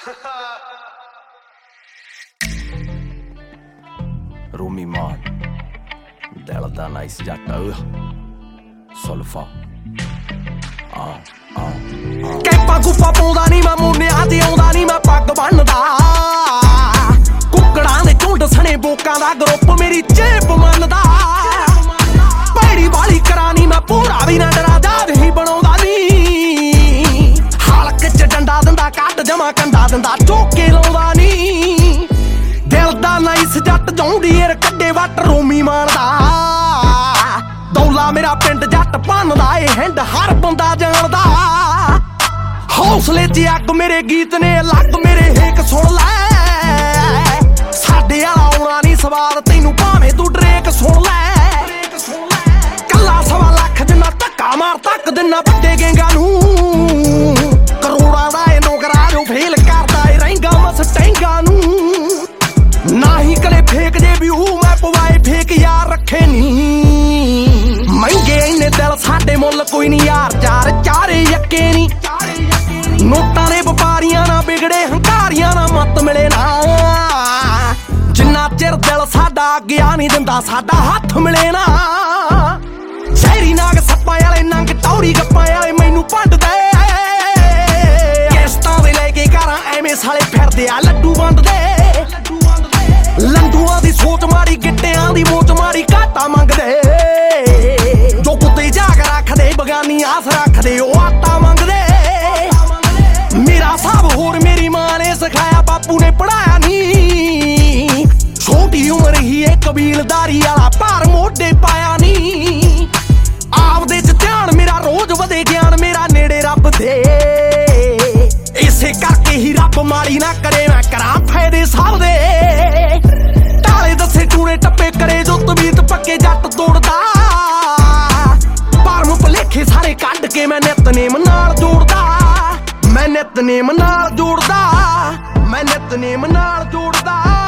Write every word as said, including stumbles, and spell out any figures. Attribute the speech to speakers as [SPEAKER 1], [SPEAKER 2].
[SPEAKER 1] ਰੂਮੀ ਮਾਨ ਦਿਲ ਦਾ ਨਾਈਸ ਜੱਟ ਸੁਲਫਾ ਆ ਆ
[SPEAKER 2] ਕੈਪਾ ਗੁੱਪਾ ਪਾਉਂਦਾ ਨੀ ਮੈਂ ਮੁੰਨਿਆਂ ਤੇ ਆਉਂਦਾ ਨੀ ਮੈਂ ਪੱਗ ਬੰਨਦਾ ਕੁੱਕੜਾਂ ਦੇ ਝੁੰਡ ਸਣੇ ਬੋਕਾਂ ਦਾ ਗਰੁੱਪ ਮੇਰੀ ਚੇਪ ਮੰਨਦਾ ਭੈੜੀ ਵਾਲੀ ਕਰਾਨੀ ਮੈਂ ਪੂਰਾ ਵੀ ਨਾ ਡਰਾ ਦਾਦ ਹੀ ਬਣਾਉਂਦਾ ਨੀ ਹਲਕ ਚ ਡੰਡਾ ਦਿੰਦਾ ਕੱਢ ਜਮਾ ਕੰਡਾ ਦਿੰਦਾ ਚੋਕੇ ਲਾਉਂਦਾ ਨੀ ਦਿਲ ਦਾ ਨਾਈਸ ਜੱਟ ਜੌਂਡੀਅਰ ਕੱਢੇ ਵੱਟ ਰੂਮੀ ਮਾਨਦਾ ਦੌਲਾ ਮੇਰਾ ਪਿੰਡ ਜੱਟ ਭੰਨਦਾ ਏ ਹਿੰਡ ਹਰ ਬੰਦਾ ਜਾਣਦਾ ਹੌਸਲੇ 'ਚ ਅੱਗ ਮੇਰੇ ਗੀਤ ਨੇ ਲੱਗ ਮੇਰੇ ਹੇਕ ਸੁਣ ਲੈ ਸਾਡੇ ਵਾਲਾ ਆਉਣਾ ਨੀ ਸਵਾਦ ਤੈਨੂੰ ਭਾਵੇਂ ਤੂੰ ਡਰੇਕ ਸੁਣ ਲੈ ਕੱਲਾ ਸਵਾ ਲੱਖ ਜਿੰਨਾ ਧੱਕਾ ਮਾਰ ਤੱਕ ਦਿਨਾ ਵੱਡੇ ਗੇਂਗਾ ਨੂੰ ਕਰੋੜਾਂ ਦਾ ਏ ਨੌਕਰਾ ਜੋ ਫੇਲ ਕਰਦਾ ਏ ਰਹਿੰਗਾ ਮਸਟੈਂਗਾ ਨੂੰ ਨਾ ਹੀ ਕਲੇ ਫੇਕ ਜੇ ਵੀ ਹੂ ਮੈਂ ਪਵਾਏ ਫੇਕ ਯਾਰ ਰੱਖੇ ਨੀ ਮਹਿੰਗੇ ਇੰਨੇ ਦਿਲ ਸਾਡੇ ਮੁੱਲ ਕੋਈ ਨੀ ਯਾਰ ਚਾਰ ਚਾਰੇ ਯੱਕੇ ਨੀ ਨੋਟਾਂ ਦੇ ਵਪਾਰੀਆਂ ਨਾ ਵਿਗੜੇ ਹੰਕਾਰੀਆਂ ਨਾ ਮੱਤ ਮਿਲੇ ਨਾ ਜਿੰਨਾ ਚਿਰ ਦਿਲ ਸਾਡਾ ਗਿਆ ਨੀ ਦਿੰਦਾ ਸਾਡਾ ਹੱਥ ਮਿਲੇ ਨਾ ਸ਼ਹਿਰੀ ਨਾਗ ਸੱਪਾਂ ਵਾਲੇ ਨੰਗ ਟੌਰੀ ਗੱਪਾਂ ਵਾਲੇ ਮੈਨੂੰ ਭੰਡਦੇ ਕਿਸ਼ਤਾਂ ਦੇ ਲੈ ਕੇ ਘਰਾਂ ਐਵੇਂ ਸਾਲੇ ਫਿਰਦੇ ਆ ਲੱਡੂ ਵੰਡਦੇ ਲੰਡੂਆਂ ਦੀ ਸੋਚ ਮਾਰੀ ਗਿੱਟਿਆਂ ਦੀ ਮੋਚ ਮਾਰੀ ਘਾਟਾ ਮੰਗਦੇ ਜੋ ਕੁੱਤੇ ਜਾਗ ਰੱਖਦੇ ਬਗਾਨੀ ਆਸ ਰੱਖਦੇ ਉਹ ਆਟਾ ਮੰਗਦੇ ਮੇਰਾ ਸਾਬ ਹੋਰ ਮੇਰੀ ਮਾਂ ਨੇ ਸਿਖਾਇਆ ਬਾਪੂ ਨੇ ਪੜਾਇਆ ਨੀ ਛੋਟੀ ਉਮਰ ਹੀ ਇਹ ਕਬੀਲਦਾਰੀ ਵਾਲਾ ਭਾਰ ਮੋਢੇ ਪਾਇਆ ਨੀ ਆਪਦੇ ਚ ਧਿਆਨ ਮੇਰਾ ਰੋਜ਼ ਵਧੇ ਗਿਆਨ ਮੇਰਾ ਨੇੜੇ ਰੱਬ ਦੇ ਇਸੇ ਕਰਕੇ ਹੀ ਰੱਬ ਮਾੜੀ ਨਾ ਕਰੇ ਮੈਂ ਕਰਾਂ ਫਾਇਦੇ ਸਭ ਦੇ ਢਾਲੇ ਦੱਸੇ ਟੂਣੇ ਟੱਪੇ ਕਰੇ ਜੋ ਤਬੀਤ ਪੱਕੇ ਜੱਟ ਤੋੜਦਾ ਭਰਮ ਭੁਲੇਖੇ ਸਾਰੇ ਕੱਢ ਕੇ ਮੈਂ ਨਿਤਨੇਮ ਨਾਲ ਜੋੜਦਾ ਮੈਂ ਨਿਤਨੇਮ ਨਾਲ ਜੋੜਦਾ ਮੈਂ ਨਿਤਨੇਮ ਨਾਲ ਜੋੜਦਾ